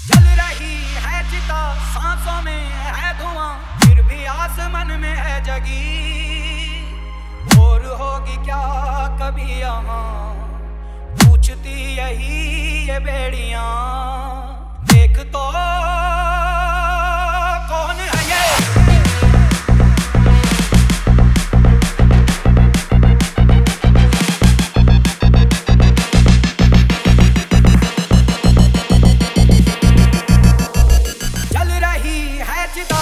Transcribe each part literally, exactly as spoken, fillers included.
जल रही है चिता, सांसों में है धुआं, फिर भी आसमान में है जगी। और होगी क्या कभी यहाँ, पूछती यही ये बेड़ियां। देख तो कौन है ये, जल रही है चिता।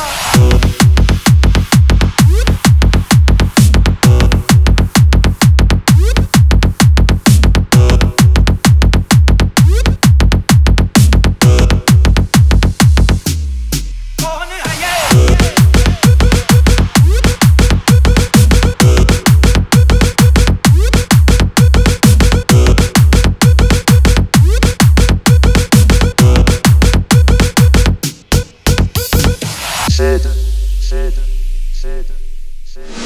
Cedo, cedo, cedo, cedo.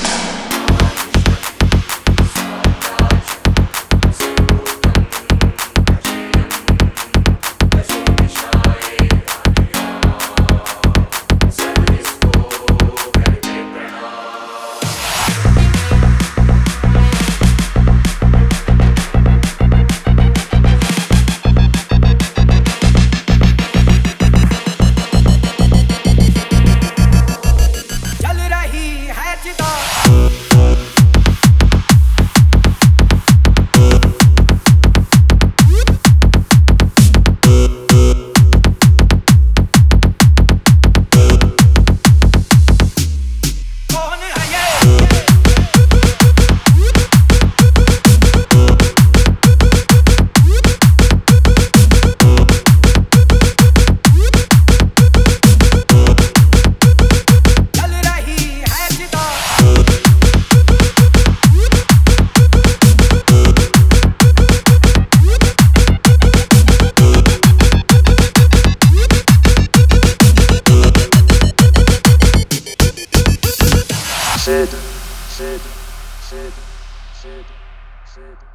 Cedo, cedo, cedo, cedo, cedo.